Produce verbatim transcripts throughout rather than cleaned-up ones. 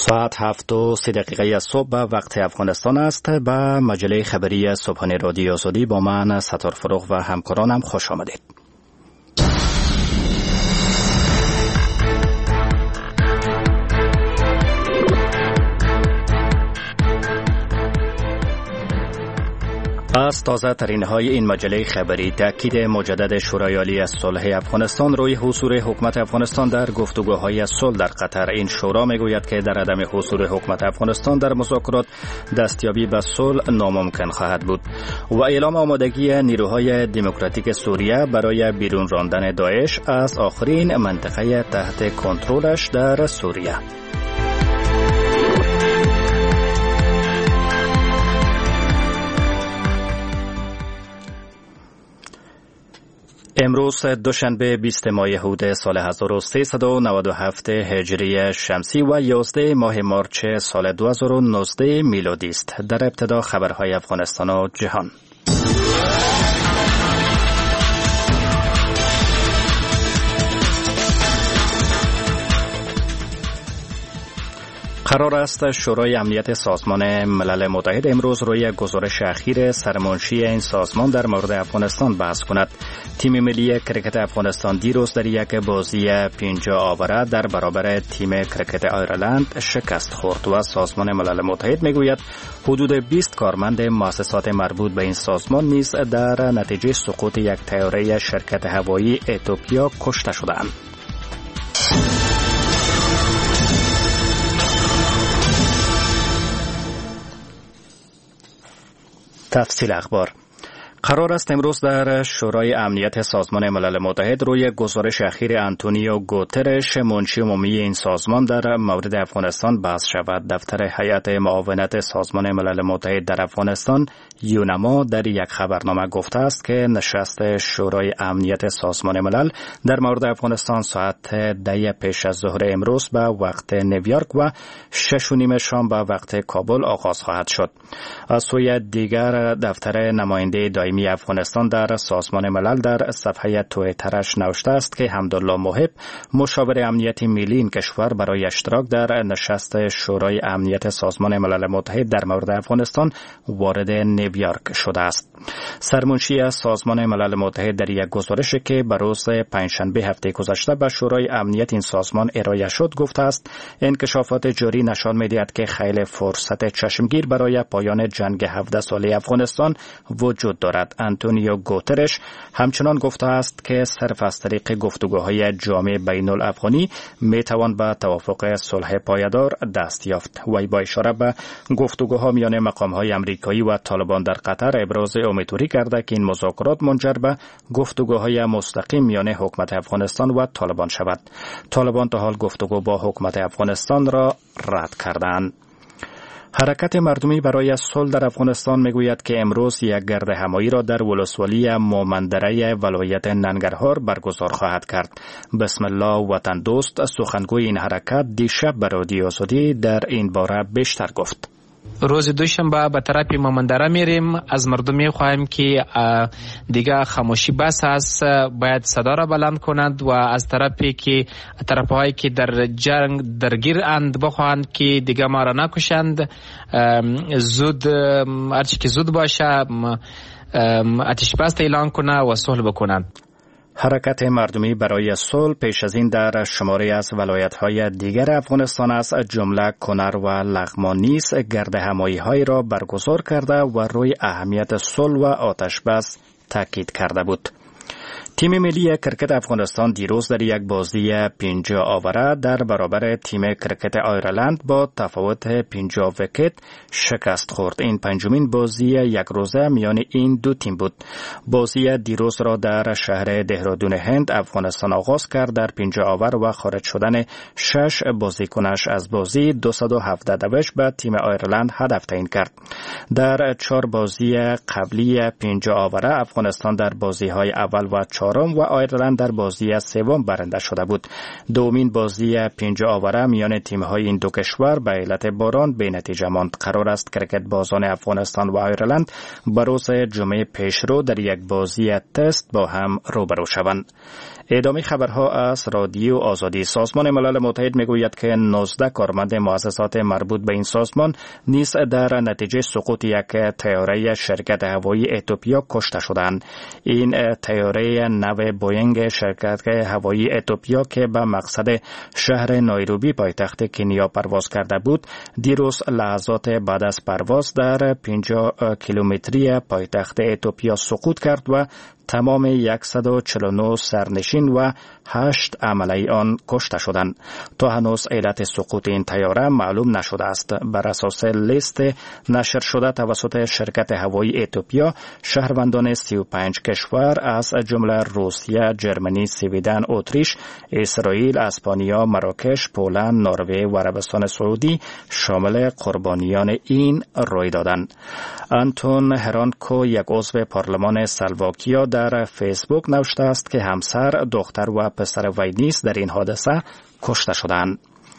ساعت هفت و سی دقیقه از صبح به وقت افغانستان است. به مجله خبری صبحانه رادیو آزادی با من ستار فروغ و همکارانم خوش آمدید. از تازه ترین های این مجله خبری، تاکید مجدد شورای عالی از صلح افغانستان روی حضور حکومت افغانستان در گفتگوهای صلح در قطر. این شورا میگوید که در عدم حضور حکومت افغانستان در مذاکرات دستیابی به صلح ناممکن خواهد بود. و اعلام آمادگی نیروهای دموکراتیک سوریه برای بیرون راندن داعش از آخرین منطقه تحت کنترلش در سوریه. امروز دوشنبه بیست ماه یهود سال هزار و سیصد و نود و هفت هجری شمسی و یازده ماه مارچ سال دو هزار و نوزده میلادی است. در ابتدا خبرهای افغانستان و جهان. قرار است شورای امنیت سازمان ملل متحد امروز روی گزارش اخیر سرمنشی این سازمان در مورد افغانستان بحث کند. تیم ملی کرکت افغانستان دیروز در یک بازی پنجاه آوره در برابر تیم کرکت آیرلند شکست خورد و سازمان ملل متحد میگوید حدود بیست کارمند مؤسسات مربوط به این سازمان نیز در نتیجه سقوط یک طیاره شرکت هوایی اتیوپیا کشته شدند. تفصیل اخبار. قرار است امروز در شورای امنیت سازمان ملل متحد روی گزارش اخیر آنتونیو گوترش منشی عمومی این سازمان در مورد افغانستان بحث شود. دفتر هیئت معاونت سازمان ملل متحد در افغانستان یونما در یک خبرنامه گفته است که نشست شورای امنیت سازمان ملل در مورد افغانستان ساعت ده پیش از ظهر امروز به وقت نیویورک و شش و نیم شام به وقت کابل آغاز خواهد شد. از سوی دیگر دفتر نماینده دائمی افغانستان در سازمان ملل در صفحه توییترش نوشته است که حمدالله محب مشاور امنیت ملی این کشور برای اشتراک در نشست شورای امنیت سازمان ملل متحد در مورد افغانستان وارد نیویورک شده است. سرمنشی از سازمان ملل متحد در یک گزارشی که به روز پنجشنبه هفته گذشته به شورای امنیت این سازمان ارائه شد گفته است انکشافات جاری نشان می‌دهد که خیلی فرصت چشمگیر برای پایان جنگ هفده ساله افغانستان وجود دارد. آنتونیو گوترش همچنان گفته است که صرف از طریق گفتگوهای جامع بین الافغانی می توان به توافق صلح پایدار دست یافت. وی با اشاره به گفتگوها میان مقام‌های آمریکایی و طالبان در قطر ابراز امیدواری کرده که این مذاکرات منجر به گفتگوهای مستقیم میان حکومت افغانستان و طالبان شود. طالبان تا حال گفتگو با حکومت افغانستان را رد کردند. حرکت مردمی برای صلح در افغانستان میگوید که امروز یک گرد همایی را در ولسوالی مومندره ولایت ننگرهار برگزار خواهد کرد. بسم الله وطن دوست سخنگوی این حرکت دیشب به رادیو آزادی در این باره بیشتر گفت. روز دوشنبه به طرف مومندره میریم. از مردم میخواهیم که دیگه خاموشی بس است، باید صدا را بلند کنند و از طرفی که طرفهایی که در جنگ درگیر اند بخواهند که دیگه ما را نکشند، زود هرچی که زود باشه آتش بس اعلان کنه و صلح بکنند. حرکت مردمی برای صلح پیش از این در شماری از ولایت‌های دیگر افغانستان از جمله کنر و لغمان نیز گرد همایی‌های را برگزار کرده و روی اهمیت صلح و آتش بس تاکید کرده بود. تیم ملی کرکت افغانستان دیروز در یک بازی پنجاه آوره در برابر تیم کرکت آیرلند با تفاوت پنجاه ویکت شکست خورد. این پنجمین بازی یک روزه میان این دو تیم بود. بازی دیروز را در شهر دهرادون هند افغانستان آغاز کرد. در پنجاه آور و خارج شدن شش بازیکنش از بازی دویست و هفده دوش به تیم آیرلند هدف تعیین کرد. در چهار بازی قبلی پنجاه آوره افغانستان در بازی‌های اول و چهارم و آیرلند در بازی سوم برنده شده بود. دومین بازی پنج آوره میان تیم‌های این دو کشور به علت باران به نتیجه ماند. قرار است کریکت بازان افغانستان و آیرلند به روز جمعه پیشرو در یک بازی تست با هم روبرو شوند. ادامه خبرها از رادیو آزادی. سازمان ملل متحد میگوید که نوزده کارمند مؤسسات مربوط به این سازمان نیز در نتیجه سقوط یک طیاره شرکت هوایی اتوپیا کشته شدند. این طیاره نو بوینگ شرکت هوایی اتوپیا که به مقصد شهر نایروبی پایتخت کنیا پرواز کرده بود، دیروز لحظات بعد از پرواز در پنجاه کیلومتری پایتخت اتوپیا سقوط کرد و تمام صد و چهل و نه سرنشین و هشت عمله آن کشته شدند. تا هنوز علت سقوط این طیاره معلوم نشده است. بر اساس لیست نشر شده توسط شرکت هوایی اتوپیا، شهروندان سی و پنج کشور از جمله روسیه، جرمنی، سویدن، اتریش، اسرائیل، اسپانیا، مراکش، پولند، نروژ و عربستان سعودی شامل قربانیان این رویدادند. آنتون هرانکو، یک عضو پارلمان اسلواکیا، در فیسبوک نوشته است که همسر، دختر و پسر وی نیز در این حادثه کشته شدند.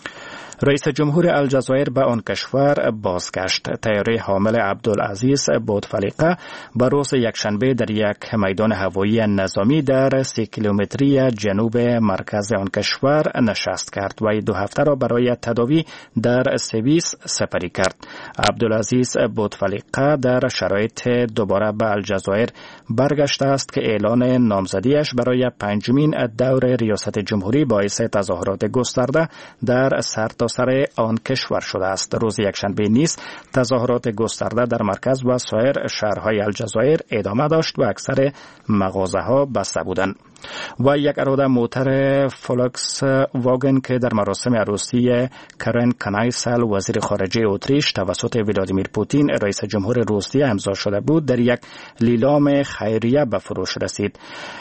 رئیس جمهور الجزایر به آن کشور بازگشت. طیاره حامل عبدالعزیز بوتفلیقه به روز یکشنبه در یک میدان هوایی نظامی در سی کیلومتری جنوب مرکز آن کشور نشست کرد و دو هفته را برای تداوی در سوئیس سپری کرد. عبدالعزیز بوتفلیقه در شرایط دوباره به الجزایر برگشته است که اعلان نامزدیش برای پنجمین دور ریاست جمهوری باعث تظاهرات گسترده در سر سر آن کشور شده است. روز یکشنبه نیز تظاهرات گسترده در مرکز و سایر شهرهای الجزایر ادامه داشت و اکثر مغازه‌ها بسته بودند. و یک اراده موتر فولکس واگن که در مراسم عروسی کرن کنایسل وزیر خارجه اتریش توسط ولادیمیر پوتین رئیس جمهور روسیه امضا شده بود، در یک لیلام خیریه به فروش رسید.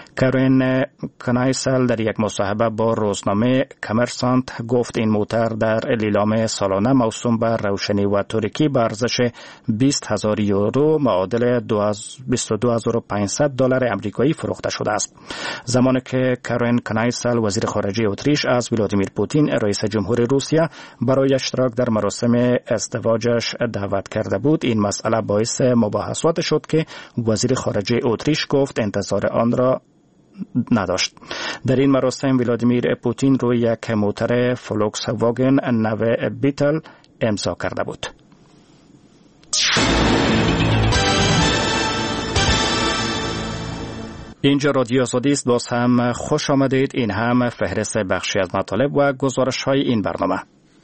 کرن کنایسل در یک مصاحبه با روزنامه کامرسانت گفت این موتر در لیلام سالانه موسوم به روشنی و تاریکی به ارزش بیست هزار یورو معادل بیست و دو هزار و پانصد دلار آمریکایی فروخته شده است. زمانی که کرن کنایسل وزیر خارجه اتریش از ولادیمیر پوتین رئیس جمهور روسیه برای اشتراک در مراسم ازدواجش دعوت کرده بود، این مسئله باعث مباحثات شد که وزیر خارجه اتریش گفت انتظار آن را نداشت. در این مراسم ولادیمیر پوتین روی یک موتر فولکس واگن نو بیتل امضا کرده بود. اینجا رادیو آزادی است. باز هم خوش آمدید. این هم فهرست بخشی از مطالب و گزارش های این برنامه.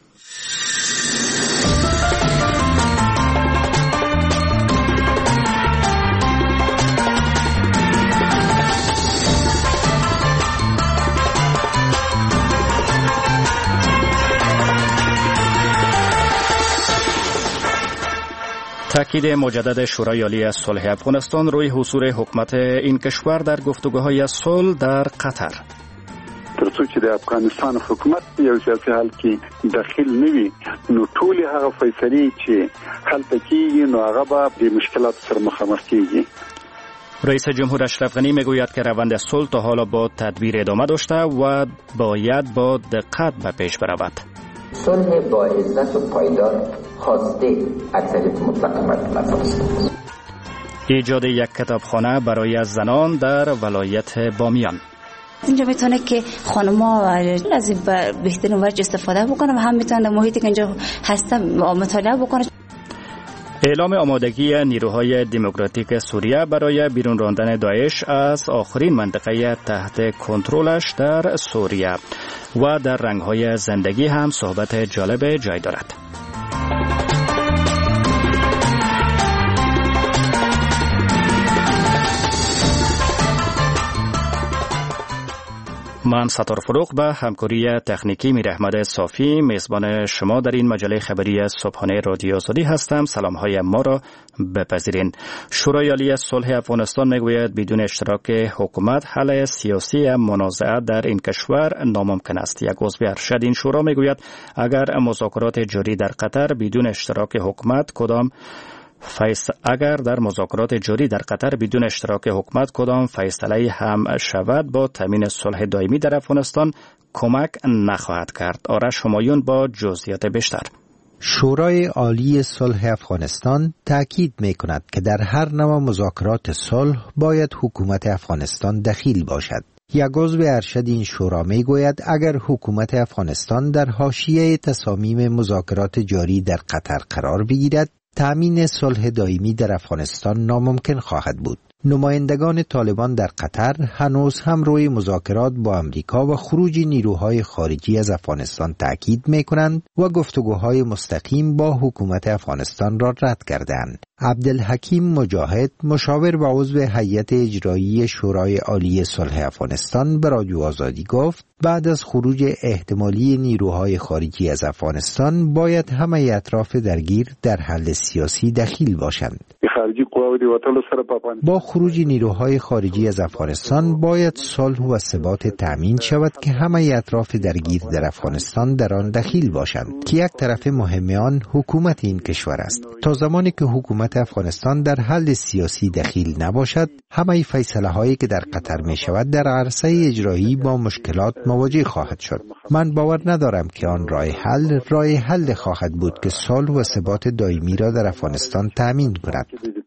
تاکید مجدد شورای عالی صلح افغانستان روی حضور حکومت این کشور در گفتگوهای صلح در قطر. ترڅو چې د افغانستان حکومت یو سیاسي حل کې داخل نوي نو ټول هغه فیصلې چې هلته کېږي نو هغه به د مشکلات سره مخامخ کېږي. رئیس جمهور اشرف غنی میگوید که روند صلح تا حالا با تدبیر ادامه داشته و باید با دقت به پیش برود. صلح با عزت و پایدار خواسته اکثریت مطلق مردم است. ایجاد یک کتابخانه برای زنان در ولایت بامیان. اینجا میتونه که خانم‌ها از بهترین وجه استفاده بکنن و هم میتونن محیطی که اینجا هستن مطالعه بکنن. اعلام آمادگی نیروهای دموکراتیک سوریه برای بیرون راندن داعش از آخرین منطقه تحت کنترلش در سوریه و در رنگ‌های زندگی هم صحبت جالب جای دارد. من ستار فروغ به همکاری تکنیکی میر احمد صافی میزبان شما در این مجله خبری صبحانه رادیو آزادی هستم. سلام‌های ما را بپذیرین. شورای عالی صلح افغانستان میگوید بدون اشتراک حکومت حل سیاسی منازعه در این کشور ناممکن است. یک عضو ارشد این شورا میگوید اگر مذاکرات جاری در قطر بدون اشتراک حکومت کدام فیص اگر در مذاکرات جاری در قطر بدون اشتراک حکومت کدام فیصله هم شود با تامین صلح دائمی در افغانستان کمک نخواهد کرد. آرش همایون با جزئیات بیشتر. شورای عالی صلح افغانستان تاکید می‌کند که در هر نوع مذاکرات صلح باید حکومت افغانستان دخیل باشد. یک عضو ارشد این شورا میگوید اگر حکومت افغانستان در حاشیه تصامیم مذاکرات جاری در قطر قرار بگیرد، تامین صلح دائمی در افغانستان ناممکن خواهد بود. نمایندگان طالبان در قطر هنوز هم روی مذاکرات با امریکا و خروج نیروهای خارجی از افغانستان تاکید می‌کنند و گفتگوهای مستقیم با حکومت افغانستان را رد کردند. عبدالحکیم مجاهد، مشاور و عضو هیئت اجرایی شورای عالی صلح افغانستان، به رادیو آزادی گفت بعد از خروج احتمالی نیروهای خارجی از افغانستان باید همه اطراف درگیر در حل سیاسی دخیل باشند. با خروج نیروهای خارجی از افغانستان باید صلح و ثبات تأمین شود که همه اطراف درگیر در افغانستان در آن دخیل باشند که یک طرف مهم آن حکومت این کشور است. تا زمانی که حکومت افغانستان در حل سیاسی دخیل نباشد، همه فیصله هایی که در قطر می شود در عرصه اجرایی با مشکلات مواجه خواهد شد. من باور ندارم که آن راه حل راه حل خواهد بود که صلح و ثبات دائمی را در افغانستان تأمین کند.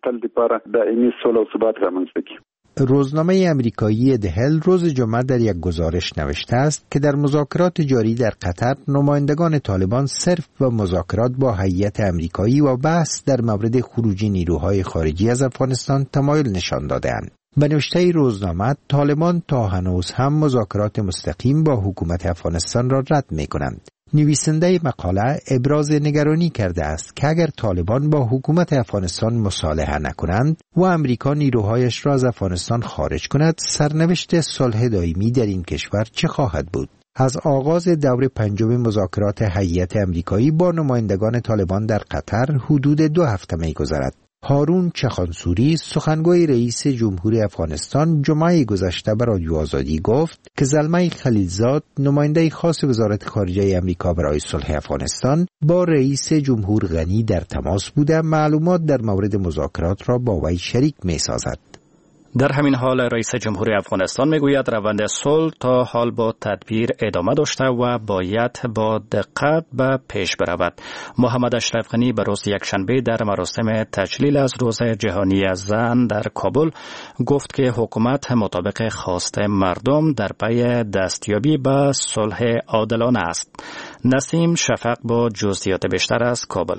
روزنامه امریکایی دهل روز جمعه در یک گزارش نوشته است که در مذاکرات جاری در قطر نمایندگان طالبان صرف به مذاکرات با هیئت امریکایی و بحث در مورد خروج نیروهای خارجی از افغانستان تمایل نشان داده‌اند. به نوشته روزنامه، طالبان تا هنوز هم مذاکرات مستقیم با حکومت افغانستان را رد می‌کنند. نویسنده مقاله ابراز نگرانی کرده است که اگر طالبان با حکومت افغانستان مصالحه نکنند و امریکا نیروهایش را از افغانستان خارج کند، سرنوشت صلح دائمی در این کشور چه خواهد بود؟ از آغاز دور پنجم مذاکرات هیئت امریکایی با نمایندگان طالبان در قطر حدود دو هفته می‌گذرد. هارون چخانسوری، سخنگوی رئیس جمهور افغانستان، جمعه گذشته به رادیو آزادی گفت که زلمه خلیلزاد، نماینده خاص وزارت خارجه امریکا برای صلح افغانستان، با رئیس جمهور غنی در تماس بوده معلومات در مورد مذاکرات را با وی شریک می‌سازد. در همین حال رئیس جمهور افغانستان میگوید روند صلح تا حال با تدبیر ادامه داشته و باید با دقت به پیش برود. محمد اشرف غنی به روز یکشنبه در مراسم تجلیل از روز جهانی زن در کابل گفت که حکومت مطابق خواست مردم در پی دستیابی به صلح عادلانه است. نسیم شفق با جزئیات بیشتر از کابل.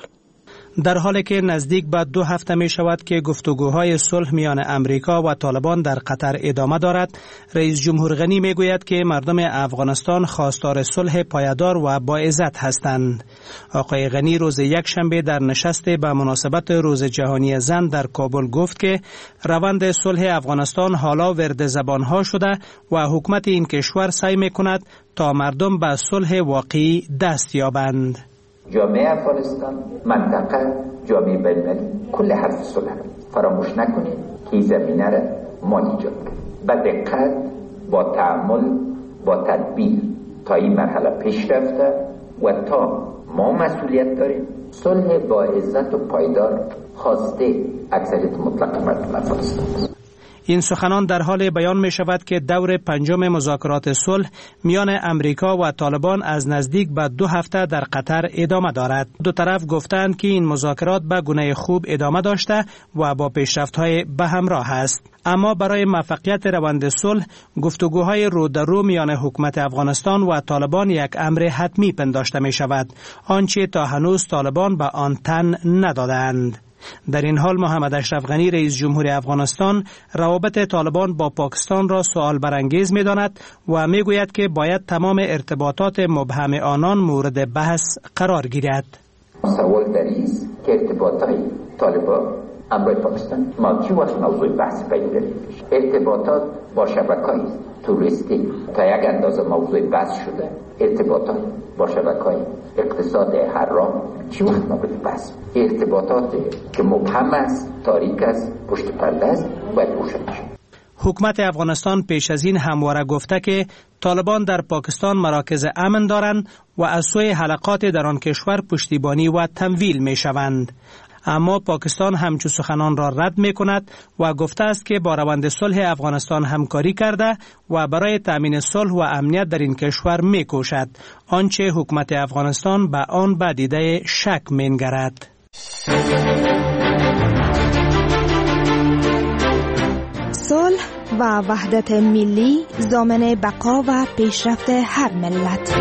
در حالی که نزدیک به دو هفته می شود که گفتگوهای صلح میان امریکا و طالبان در قطر ادامه دارد، رئیس جمهور غنی می گوید که مردم افغانستان خواستار صلح پایدار و با عزت هستند. آقای غنی روز یکشنبه در نشست به مناسبت روز جهانی زن در کابل گفت که روند صلح افغانستان حالا ورد زبانها شده و حکومت این کشور سعی می کند تا مردم به صلح واقعی دست یابند. جامعه افغانستان، منطقه، جامعه بین‌المللی کل حرف صلح فراموش نکنید که زمینه را ما ایجاد کنیم. با دقت، با تأمل، با تدبیر تا این مرحله پیش رفته و تا ما مسئولیت داریم صلح با عزت و پایدار خواسته اکثریت مطلق مردم افغانستان است. این سخنان در حال بیان می شود که دور پنجم مذاکرات صلح میان امریکا و طالبان از نزدیک به دو هفته در قطر ادامه دارد. دو طرف گفتند که این مذاکرات به گونه خوب ادامه داشته و با پیشرفت‌های به همراه است. اما برای موفقیت روند صلح، گفتگوهای رو در رو میان حکومت افغانستان و طالبان یک امر حتمی پنداشته می شود، آنچه تا هنوز طالبان به آن تن ندادند. در این حال محمد اشرف غنی رئیس جمهور افغانستان روابط طالبان با پاکستان را سوال برانگیز می‌داند و می‌گوید که باید تمام ارتباطات مبهم آنان مورد بحث قرار گیرد. سوال در این است که ارتباطات طالبان امروی پاکستان ما کی وقت موضوع بحث پیدا ارتباطات با شبکه‌های توریستی تا یک اندازه موضوع بحث شده، ارتباطات با شبکه‌های اقتصاد حرام چی وقت مورد بحث، ارتباطات که مبهم است، تاریک است، پشت پرده است، باید روشن شود. حکومت افغانستان پیش از این همواره گفته که طالبان در پاکستان مراکز امن دارند و از سوی حلقات در آن کشور پشتیبانی و تمویل می شوند. اما پاکستان همچو سخنان را رد می کند و گفته است که با روند صلح افغانستان همکاری کرده و برای تامین صلح و امنیت در این کشور می کوشد، آنچه حکومت افغانستان به آن به دیده شک می نگرد. صلح و وحدت ملی ضامن بقا و پیشرفت هر ملت.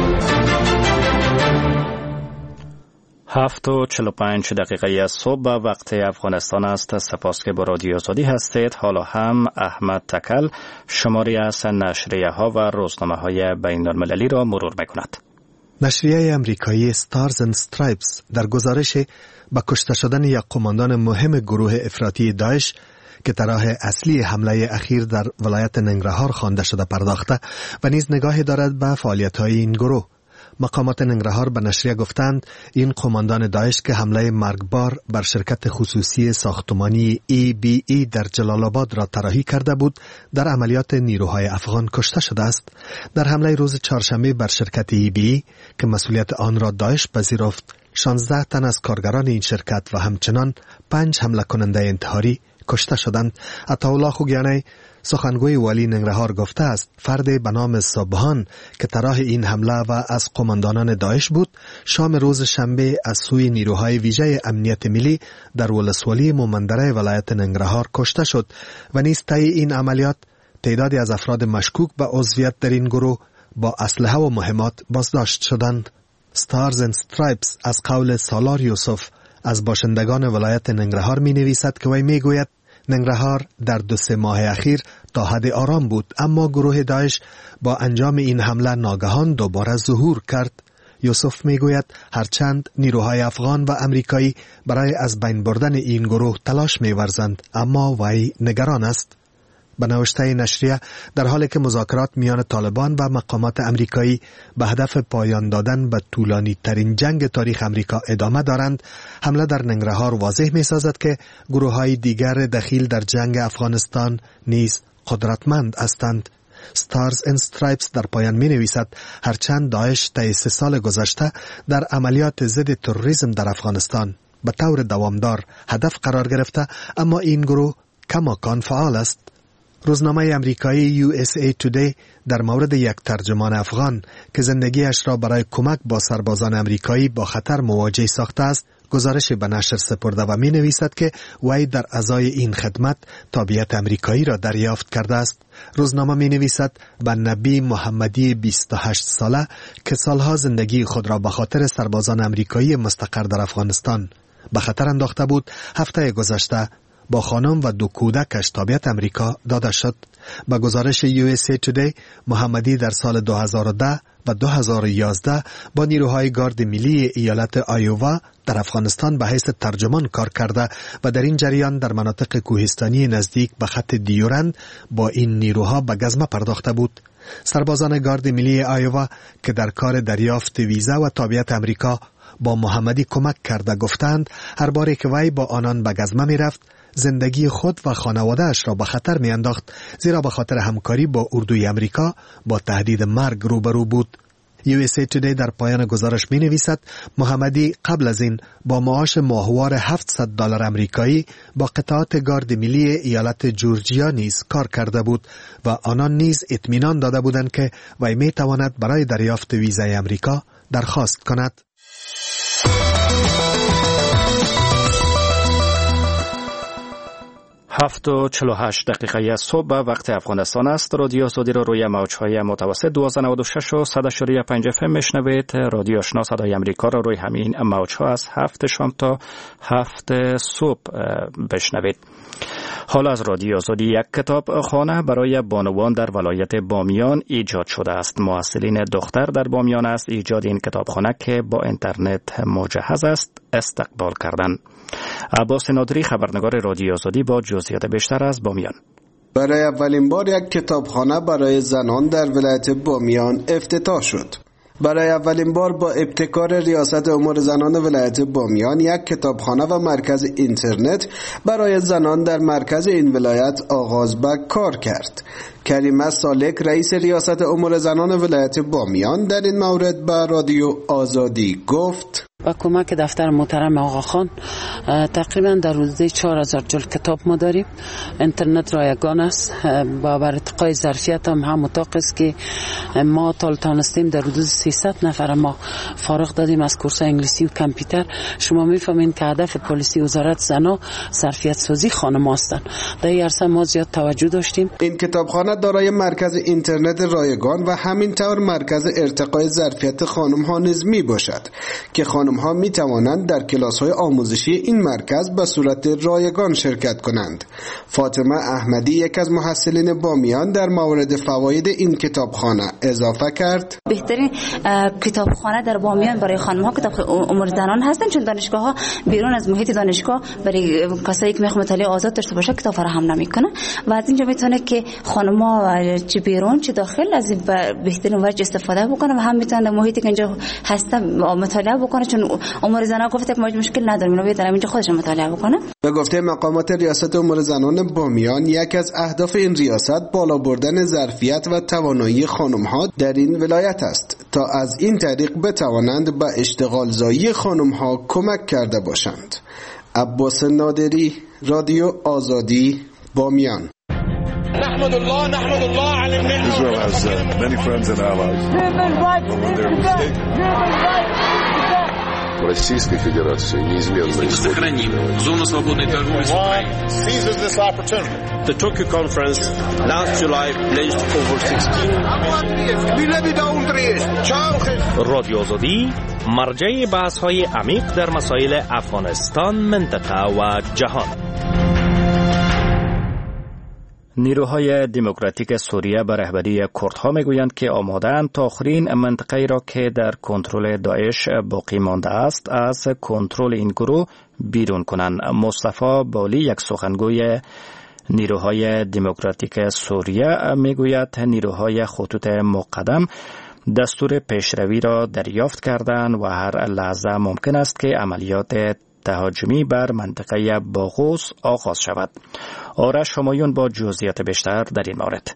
هفت و چل و پنج دقیقه صبح وقت افغانستان است. سپاس که با رادیو آزادی هستید. حالا هم احمد تکل شماری از نشریه ها و روزنامه های بین المللی را مرور می کند. نشریه امریکایی ستارز اند استرایپس در گزارش به کشته شدن یک قماندان مهم گروه افراطی داعش که طرح اصلی حمله اخیر در ولایت ننگرهار خوانده شده پرداخته و نیز نگاهی دارد به فعالیت‌های این گروه. مقامات ننگرهار به نشریه گفتند این قماندان داعش که حمله مرگبار بر شرکت خصوصی ساختمانی ای بی ای در جلال آباد را طراحی کرده بود، در عملیات نیروهای افغان کشته شده است. در حمله روز چهارشنبه بر شرکت ای بی ای که مسئولیت آن را داعش پذیرفت، شانزده تن از کارگران این شرکت و همچنان پنج حمله کننده انتحاری کشته شدند. عطاالله خوگیانی سخنگوی والی ننگرهار گفته است فرد به نام صبحان که طراح این حمله و از قماندانان داعش بود، شام روز شنبه از سوی نیروهای ویژه امنیت ملی در ولسوالی مومندره ولایت ننگرهار کشته شد و نیز طی این عملیات تعدادی از افراد مشکوک به عضویت در این گروه با اسلحه و مهمات بازداشت شدند. ستارز اند استرایپس از قول سالار یوسف از باشندگان ولایت ننگرهار می نویسد که وی می گوید ننگرهار در دو سه ماه اخیر تا حد آرام بود، اما گروه داعش با انجام این حمله ناگهان دوباره ظهور کرد. یوسف می گوید هرچند نیروهای افغان و امریکایی برای از بین بردن این گروه تلاش می ورزند، اما وی نگران است. به نوشته نشریه در حالی که مذاکرات میان طالبان و مقامات امریکایی به هدف پایان دادن به طولانی ترین جنگ تاریخ امریکا ادامه دارند، حمله در ننگرهار واضح می سازد که گروه های دیگر دخیل در جنگ افغانستان نیز قدرتمند هستند. ستارز اند استرایپس در پایان می نویسد هرچند داعش طی سه سال گذشته در عملیات ضد تروریسم در افغانستان به طور دوامدار هدف قرار گرفته، اما این گروه کماکان فعال است. روزنامه امریکایی یو اس ای تودی در مورد یک ترجمان افغان که زندگیش را برای کمک با سربازان امریکایی با خطر مواجه ساخته است، گزارش به نشر سپرده و می نویسد که وی در ازای این خدمت تابعیت امریکایی را دریافت کرده است. روزنامه می نویسد به نبی محمدی بیست و هشت ساله که سالها زندگی خود را به خاطر سربازان امریکایی مستقر در افغانستان به خطر انداخته بود، هفته گذشته با خانم و دو کودکش تابعیت امریکا داده شد. با گزارش یو اس ای تودی، محمدی در سال دو هزار و ده و دو هزار و یازده با نیروهای گارد ملی ایالت آیووا در افغانستان به حیث ترجمان کار کرده و در این جریان در مناطق کوهستانی نزدیک به خط دیورند با این نیروها به گزمه پرداخته بود. سربازان گارد ملی آیووا که در کار دریافت ویزا و تابعیت امریکا با محمدی کمک کرده گفتند هر باری که وی با آنان به گزمه می رفت زندگی خود و خانواده‌اش را به خطر می انداخت، زیرا به خاطر همکاری با اردوی امریکا با تهدید مرگ روبرو بود. یو اس ای تودی در پایان گزارش می نویسد محمدی قبل از این با معاش ماهوار هفتصد دلار امریکایی با قطعات گارد ملی ایالت جورجیا نیز کار کرده بود و آنان نیز اطمینان داده بودند که وی می تواند برای دریافت ویزای امریکا درخواست کند. هفت و چل و هشت دقیقه صبح وقت افغانستان است. رادیو آزادی را روی موج‌های متوسط دویست و نود و شش و صد و پنج اف ام میشنوید. رادیو آشنا صدای امریکا را روی همین موج‌ها از هفت شام تا هفت صبح بشنوید. حال از رادیو آزادی یک کتابخانه برای بانوان در ولایت بامیان ایجاد شده است. محصلین دختر در بامیان است ایجاد این کتابخانه که با اینترنت مجهز است استقبال کردند. عباس نادری خبرنگار رادیو آزادی با جزئیات بیشتر از بامیان. برای اولین بار یک کتابخانه برای زنان در ولایت بامیان افتتاح شد. برای اولین بار با ابتکار ریاست امور زنان ولایت بامیان یک کتابخانه و مرکز اینترنت برای زنان در مرکز این ولایت آغاز به کار کرد. کریمه سالک رئیس ریاست امور زنان ولایت بامیان در این مورد به رادیو آزادی گفت: با کمک دفتر محترم آقا خان تقریبا در حدود چهار هزار جلد کتاب ما داریم. اینترنت رایگان است. با بر ارتقای ظرفیت هم هم اتاق است که ما تا تانستیم در حدود سیصد نفر ما فارغ دادیم از کورس انگلیسی و کامپیوتر. شما میفهمین که هدف پالیسی وزارت زنا ظرفیت سازی خانم هستند. در این عرصه ما زیاد توجه داشتیم. این کتابخانه دارای مرکز اینترنت رایگان و همینطور مرکز ارتقای ظرفیت خانم ها نیز می باشد که خانم ها می توانند در کلاس های آموزشی این مرکز به صورت رایگان شرکت کنند. فاطمه احمدی یک از محصلین بامیان در مورد فواید این کتابخانه اضافه کرد: بهترین کتابخانه در بامیان برای خانم ها کتاب امور زنان هستند، چون دانشگاه ها بیرون از محیط دانشگاه برای کسایی که میخوان مطالعه آزاد داشته باشه کتاب فراهم نمیکنه و از اینجا میتونه که خانم ها چه بیرون چه داخل از بهترین وجه استفاده بکنه و هم میتونه محیطی که اینجا هست مطالعه بکنه، چون امور زنان گفته که ما مشکل نداریم، اینا بیاد اینجا خودش مطالعه بکنه. به گفته مقامات ریاست امور زنان بامیان، یک از اهداف این ریاست بالا بردن ظرفیت و توانایی خانم ها در این ولایت است تا از این طریق بتوانند به اشتغال زایی خانم ها کمک کرده باشند. عباس نادری، رادیو آزادی، بامیان. نحمد الله نحمد الله على النعمة. Israel has uh, many friends and allies. Российской Федерации неизменно сохраним зону свободной торговли с Украиной. Seizes this opportunity. The Tokyo conference last July pledged over sixteen. رادیو آزادی مرجع بحث‌های عمیق در مسائل افغانستان، منطقه و جهان. نیروهای دموکراتیک سوریه به رهبری کردها میگویند که آماده‌اند تا آخرین منطقه‌ای را که در کنترل داعش باقی مانده است از کنترل این گروه بیرون کنند. مصطفی بالی، یک سخنگوی نیروهای دموکراتیک سوریه، میگوید نیروهای خطوط مقدم دستور پیشروی را دریافت کردند و هر لحظه ممکن است که عملیات تهاجمی بر منطقه باغوس آغاز شود. آرش همایون با جزئیات بیشتر در این مورد.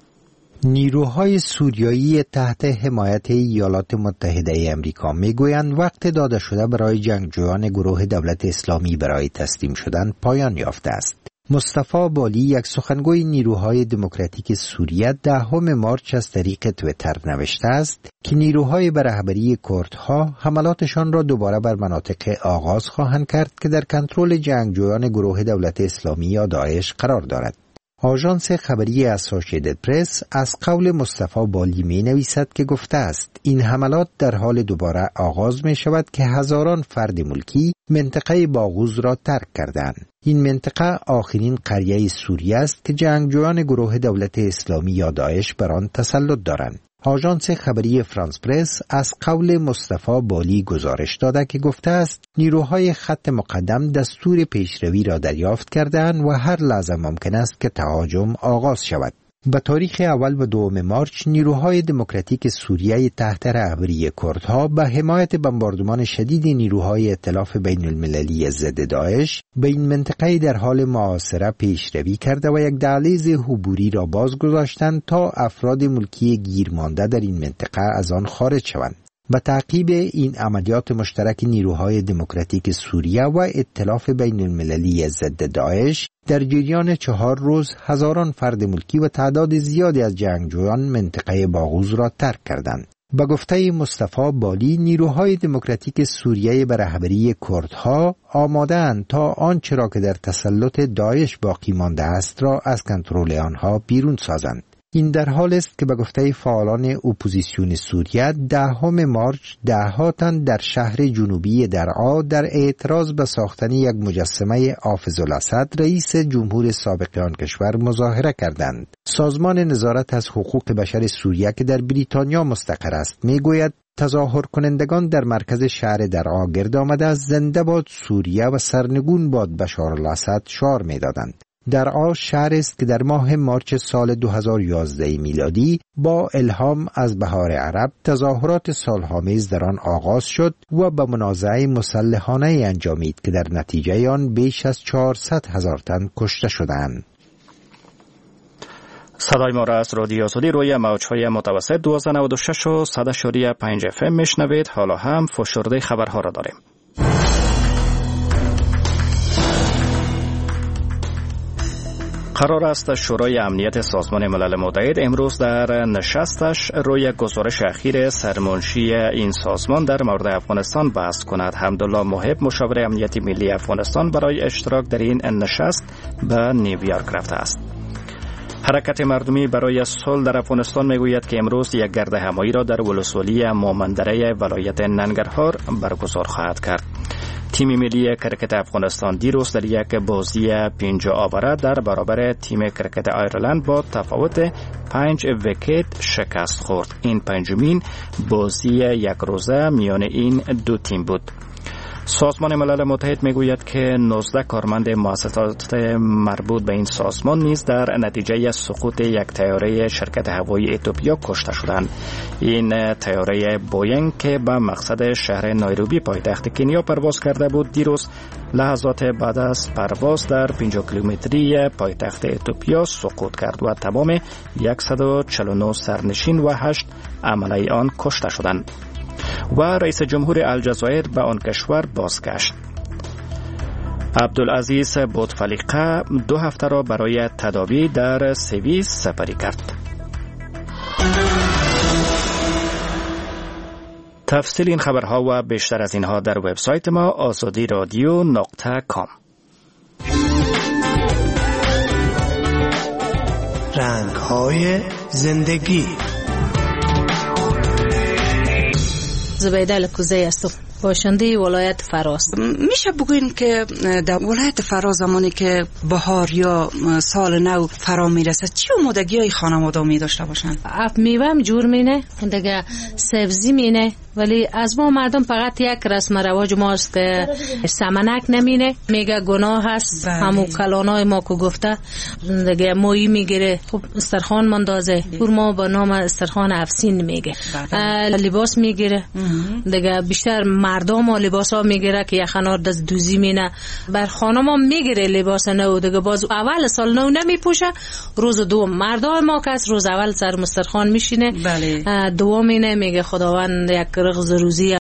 نیروهای سوریایی تحت حمایت ایالات متحده آمریکا میگویند وقت داده شده برای جنگجویان گروه دولت اسلامی برای تسلیم شدن پایان یافته است. مصطفی بالی، یک سخنگوی نیروهای دموکراتیک سوریه، دهم مارچ از طریق تویتر نوشته است که نیروهای به رهبری کردها حملاتشان را دوباره بر مناطق آغاز خواهند کرد که در کنترل جنگجویان گروه دولت اسلامی یا داعش قرار دارد. آژانس خبری اسوسییتد پرس از قول مصطفی بالی می نویسد که گفته است این حملات در حال دوباره آغاز می شود که هزاران فرد ملکی منطقه باغوز را ترک کردند. این منطقه آخرین قریه سوریه است که جنگجویان گروه دولت اسلامی یا داعش بر آن تسلط دارند. آژانس خبری فرانس پرس از قول مصطفی بالی گزارش داده که گفته است نیروهای خط مقدم دستور پیشروی را دریافت کردند و هر لحظه ممکن است که تهاجم آغاز شود. به تاریخ اول و دوم مارچ نیروهای دموکراتیک سوریه تحت رهبری کردها به حمایت بمباردمان شدید نیروهای ائتلاف بین المللی ضد داعش به این منطقه در حال محاصره پیشروی کرده و یک دهلیز عبوری را باز گذاشتند تا افراد ملکی گیرمانده در این منطقه از آن خارج شوند. به تعقیب این عملیات مشترک نیروهای دموکراتیک سوریه و ائتلاف بین المللی ضد داعش در جریان چهار روز هزاران فرد ملکی و تعداد زیادی از جنگجویان منطقه باغوز را ترک کردند. به گفته مصطفی بالی، نیروهای دموکراتیک سوریه به رهبری کردها آماده‌اند تا آنچه را که در تسلط داعش باقی مانده است را از کنترل آنها بیرون سازند. این در حال است که به گفته فعالان اپوزیسیون سوریه دهم مارچ ده‌ها تن در شهر جنوبی درعا در اعتراض به ساختن یک مجسمه حافظ الاسد رئیس جمهور سابق آن کشور مظاهره کردند. سازمان نظارت از حقوق بشر سوریه که در بریتانیا مستقر است میگوید تظاهر کنندگان در مرکز شهر درعا گرد آمده از زنده باد سوریه و سرنگون باد بشار الاسد شعار میدادند. درعا شهر است که در ماه مارچ سال دو هزار و یازده میلادی با الهام از بهار عرب تظاهرات صلح‌آمیز در آن آغاز شد و به منازعه مسلحانه انجامید که در نتیجه آن بیش از چهارصد هزار تن کشته شدند. صدای ما را از رادیو آزادی روی موج‌های متوسط دویست و نود و شش و صد و پنج اف ام میشنوید. حالا هم فشرده خبرها را داریم. قرار است شورای امنیت سازمان ملل متحد امروز در نشستش روی گزارش اخیر سرمنشی این سازمان در مورد افغانستان بحث کند. حمدالله محب مشاور امنیت ملی افغانستان برای اشتراک در این نشست به نیویورک رفته است. حرکت مردمی برای صلح در افغانستان میگوید که امروز یک گرد همایی را در ولسوالی مومندره ولایت ننگرهار برگزار خواهد کرد. تیم ملی کرکت افغانستان دیروز در یک بازی پنج آوره در برابر تیم کرکت آیرلند با تفاوت پنج ویکت شکست خورد. این پنجمین بازی یک روزه میان این دو تیم بود. سازمان ملل متحد میگوید که نوزده کارمند مؤسسات مربوط به این سازمان نیز در نتیجه سقوط یک طیاره شرکت هوایی اتوپیا کشته شدند. این طیاره بوینگ که به مقصد شهر نایروبی پایتخت کنیا پرواز کرده بود دیروز لحظات بعد از پرواز در پنجاه کیلومتری پایتخت اتوپیا سقوط کرد و تمام صد و چهل و نه سرنشین و هشت عمله آن کشته شدند. و رئیس جمهور الجزایر به آن کشور بازگشت. عبدالعزیز بوتفلیقه دو هفته را برای تداوی در سوئیس سپری کرد. تفصیل این خبرها و بیشتر از اینها در وبسایت ما آزادی رادیو نقطه کام. رنگ‌های زندگی. زبیده الکوزی هستم، باشنده ولایت فراز. میشه بگوین که در ولایت فراز زمانی که بهار یا سال نو فرا میرسه چی آمادگی های خانواده می داشته باشن؟ اپ میوه هم جور مینه، دیگه سبزی مینه، ولی از ما مردم فقط یک رسم رواج ماست که سمنک نمینه. میگه گناه هست، همو کلانای ما که گفته دیگه مویی میگیره. خب استرخوان مندازه، پور ما با نام استرخوان افسین میگه. لباس میگیره دیگه، بیشتر مردم و لباس ها میگیره که یخنار دست دوزی مینه. بر خانم ها میگیره لباس نو دیگه، باز اول سال نو نمیپوشه. روز دوم مردم ما که از روز اول سر مسترخوان میشینه، دوم اینه میگه خداوند یک رغز روزی